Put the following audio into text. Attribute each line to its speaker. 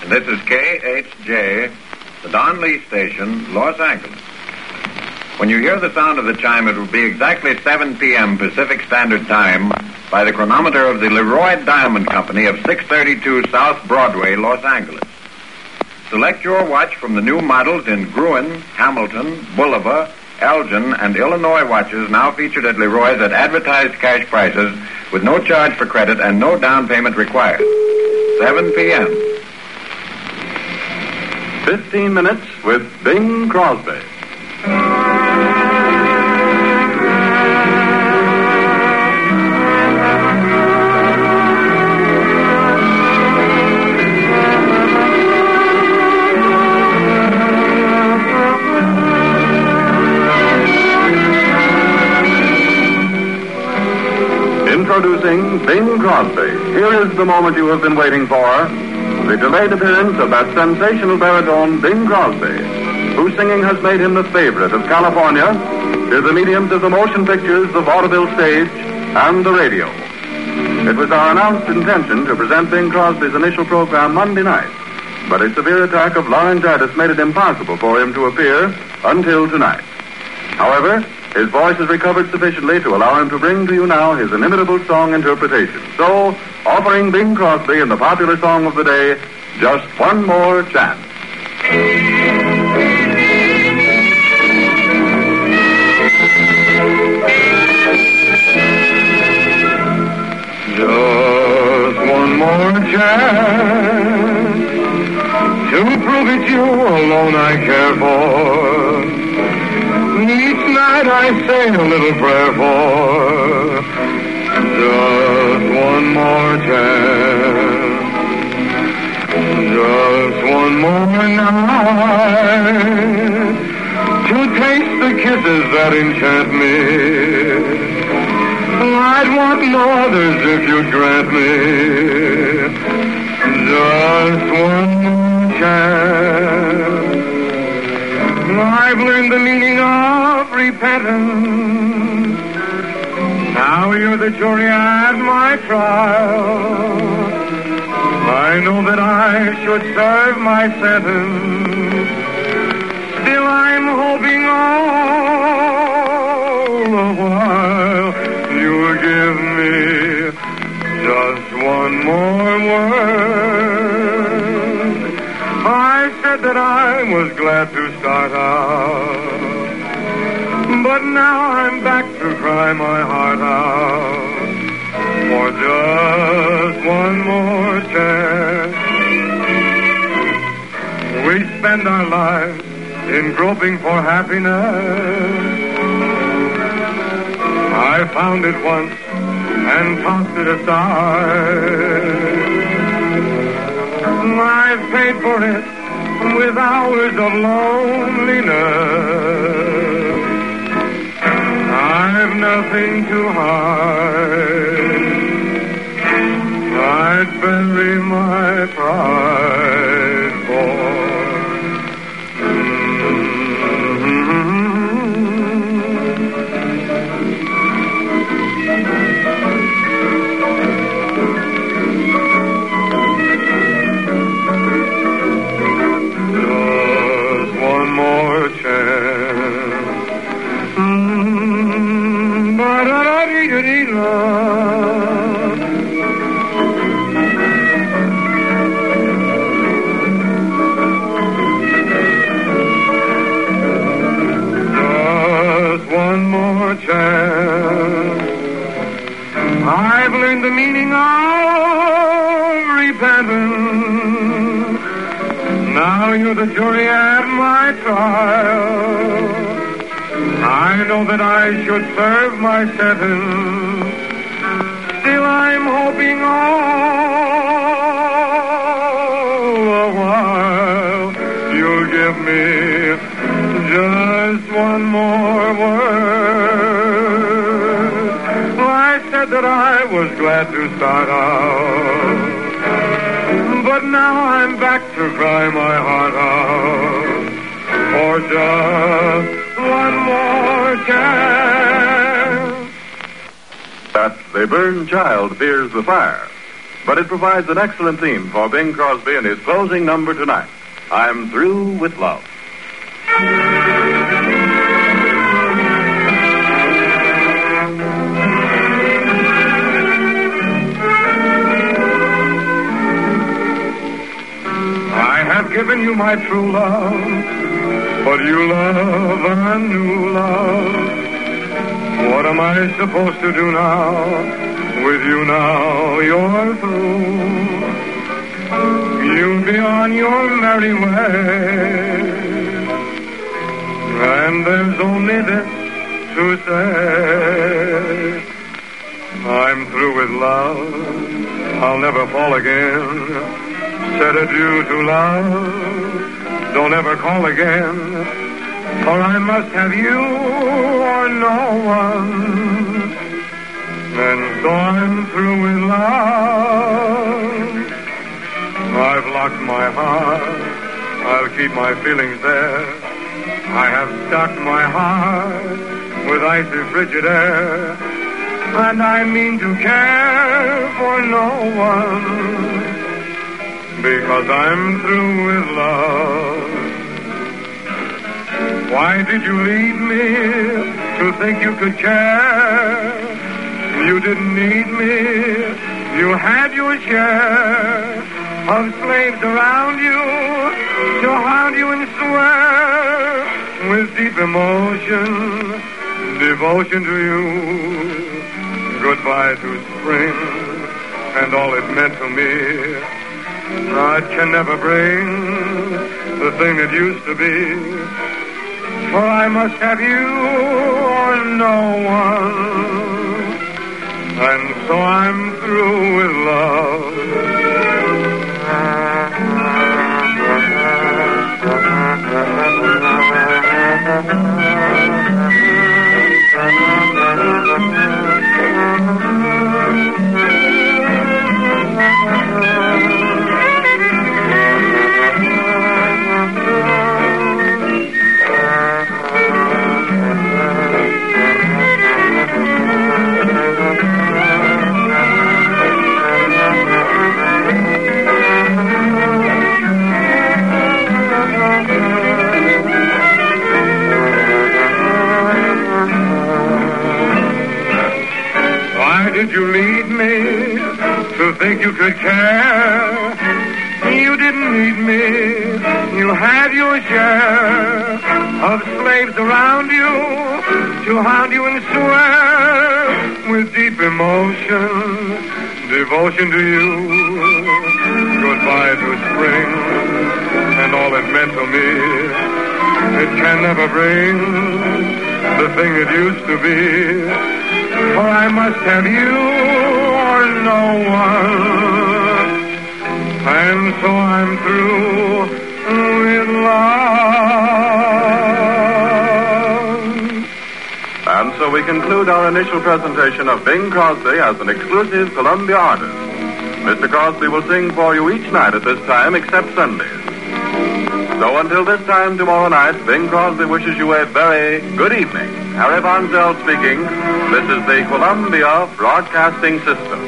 Speaker 1: And this is KHJ, the Don Lee Station, Los Angeles. When you hear the sound of the chime, it will be exactly 7 p.m. Pacific Standard Time by the chronometer of the Leroy Diamond Company of 632 South Broadway, Los Angeles. Select your watch from the new models in Gruen, Hamilton, Bulova, Elgin, and Illinois watches now featured at Leroy's at advertised cash prices with no charge for credit and no down payment required. 7 p.m.
Speaker 2: 15 minutes with Bing Crosby. Introducing Bing Crosby. Here is the moment you have been waiting for. The delayed appearance of that sensational baritone, Bing Crosby, whose singing has made him the favorite of California, to the mediums of the motion pictures, the vaudeville stage, and the radio. It was our announced intention to present Bing Crosby's initial program Monday night, but a severe attack of laryngitis made it impossible for him to appear until tonight. However, his voice has recovered sufficiently to allow him to bring to you now his inimitable song interpretation. So, offering Bing Crosby in the popular song of the day, Just One More Chance.
Speaker 1: Just one more chance to prove it's you alone I care for. Each night I say a little prayer for just one more chance, just one more night to taste the kisses that enchant me. I'd want no others if you'd grant me just one more chance. I've learned the meaning of repentance. Now you're the jury at my trial. I know that I should serve my sentence. Still I'm hoping all the while you'll give me just one more word. I said that I was glad to start out, but now I'm back to cry my heart out for just one more chance. We spend our lives in groping for happiness. I found it once and tossed it aside. I've paid for it with hours of loneliness. I've nothing to hide. I'd bury my pride for I've learned the meaning of repentance. Now you're the jury at my trial. I know that I should serve my sentence. Still I'm hoping all the while you'll give me just one more word. I said that I was glad to start out, but now I'm back to cry my heart out for just one more chance.
Speaker 2: That the burned child fears the fire. but it provides an excellent theme for Bing Crosby and his closing number tonight, I'm Through with Love.
Speaker 3: I have given you my true love, but you love a new love. What am I supposed to do now? With you now, you're through. You'll be on your merry way. And there's only this to say. I'm through with love. I'll never fall again. Said adieu to love. Don't ever call again. For I must have you or no one. And so I'm through with love. I've locked my heart. I'll keep my feelings there. I have stocked my heart with icy frigid air. And I mean to care for no one. Because I'm through with love. Why did you leave me to think you could care? You didn't need me. You had your share of slaves around you to hound you and swear with deep emotion, devotion to you. Goodbye to spring and all it meant to me. It can never bring the thing it used to be. For I must have you or no one. And so I'm through with love. Did you lead me to think you could care? You didn't need me. You had your share of slaves around you to hound you and swear with deep emotion, devotion to you. Goodbye to spring and all it meant to me. It can never bring the thing it used to be. For I must have you or no one. And so I'm through with love.
Speaker 2: And so we conclude our initial presentation of Bing Crosby as an exclusive Columbia artist. Mr. Crosby will sing for you each night at this time except Sundays. So until this time tomorrow night, Bing Crosby wishes you a very good evening. Harry Von Zell speaking. This is the Columbia Broadcasting System.